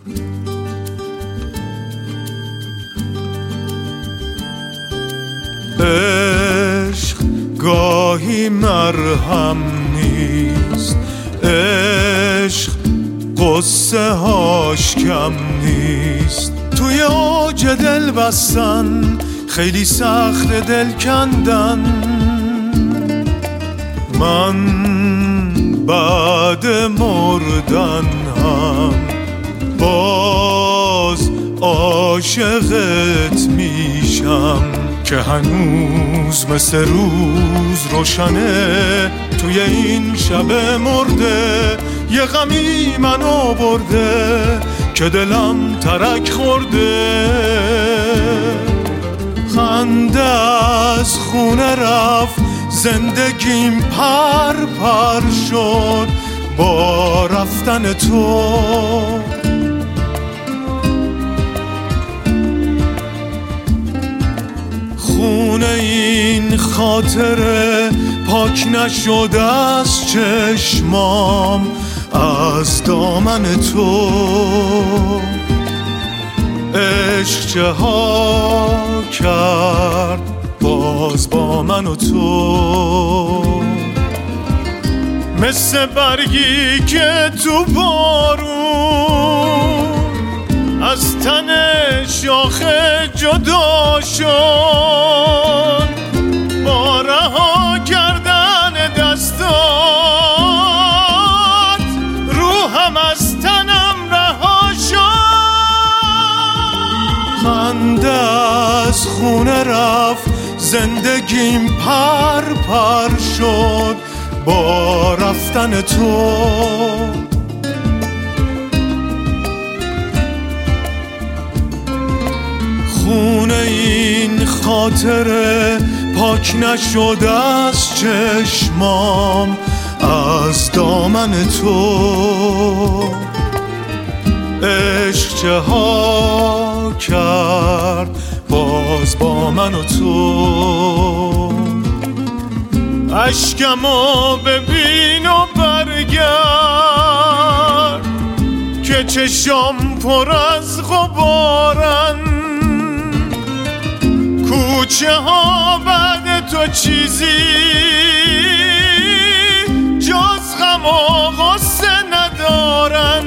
عشق گاهی مرهم نیست، عشق قصه هاش کم نیست. توی اوج دل بستن خیلی سخت دل کندن. من بعد مردن هم باز عاشقت میشم که هنوز مثل روز روشنه. توی این شب مرده یه غمی منو برده که دلم ترک خورده. خنده از خونه رفت، زندگیم پر پر شد با رفتن تو. خونه این خاطره پاک نشده از چشمام از دامن تو. عشق چه ها کرد باز با من و تو. مثل برگی که تو بارون از تن شاخه جدا شد، با رها کردن دستات روحم از تنم رها شد. خنده از خونه رفت، زندگیم پر پر شد با رفتن تو. خونه این خاطره پاک نشده از چشمام از دامن تو. عشق چه ها کرد باز با من و تو. اشکمو ببین و برگرد که چشام پر از غبارن. کوچه ها بعد تو چیزی جز غم و غصه ندارن.